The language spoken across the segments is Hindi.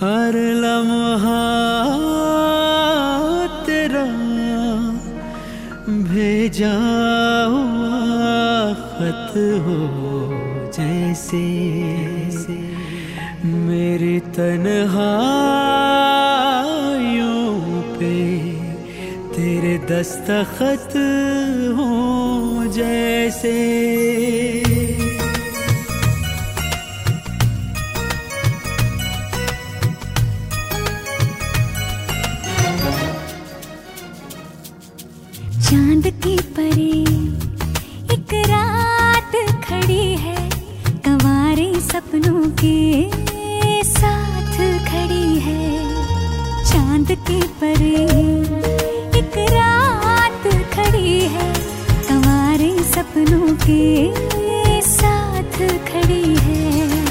हर लम्हा तेरा भेजा हुआ खत हो जैसे मेरी तन्हाइयों पे तेरे दस्तखत हो जैसे। चांद की परे एक रात खड़ी है, कंवारे सपनों के साथ खड़ी है। चांद की परे एक रात खड़ी है, कंवारे सपनों के साथ खड़ी है।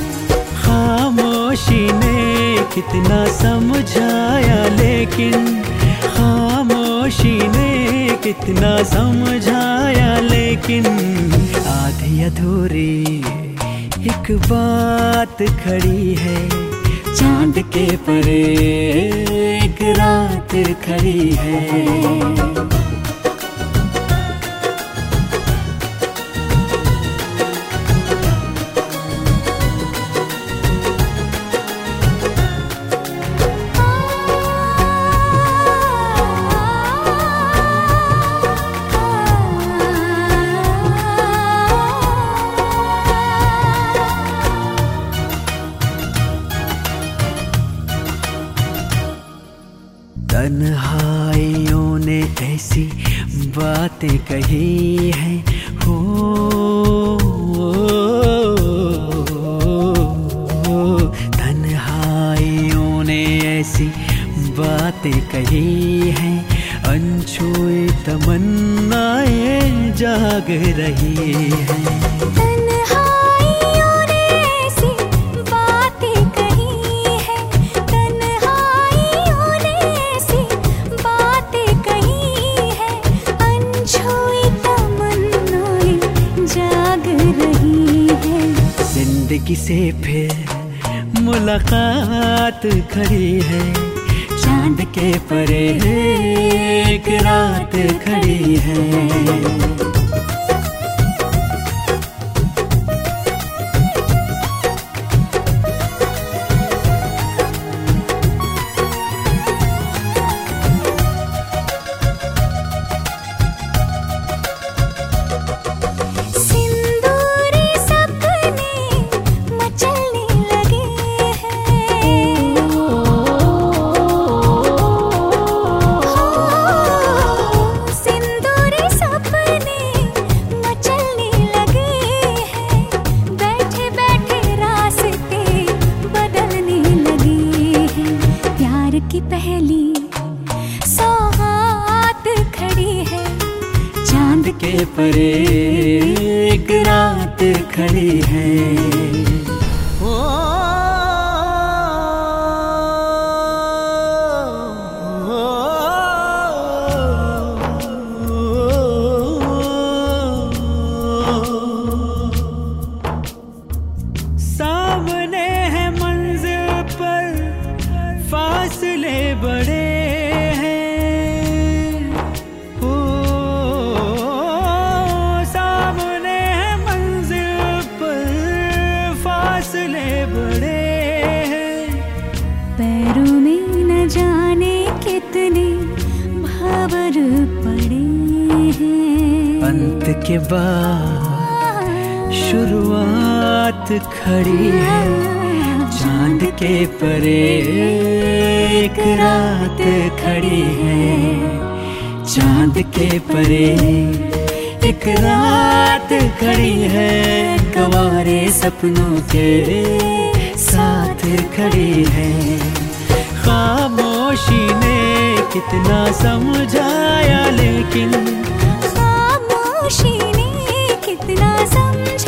खामोशी ने कितना समझाया, लेकिन खामोशी ने कितना समझाया, लेकिन आधी अधूरी एक बात खड़ी है। चांद के परे एक रात खड़ी है। तन्हाइयों ने ऐसी बातें कही हैं, हो तन्हाइयों ने ऐसी बातें कही हैं, अनछुई तमन्नाएं जाग रही हैं। जिंदगी से फिर मुलाकात खड़ी है। चांद के परे एक रात खड़ी है। की पहली सौगात खड़ी है। चांद के परे एक रात खड़ी है। सामने है मंजिल पर फासले बड़े हैं, ओ सामने है मंजिल पर फासले बड़े हैं। पैरों में न जाने कितने भंवर पड़े हैं। अंत के बाद शुरुआत खड़ी है। चांद के परे एक रात खड़ी है। चांद के परे एक रात खड़ी है, कंवारे सपनों के साथ खड़ी है। खामोशी ने कितना समझाया, लेकिन खामोशी ने कितना समझाया,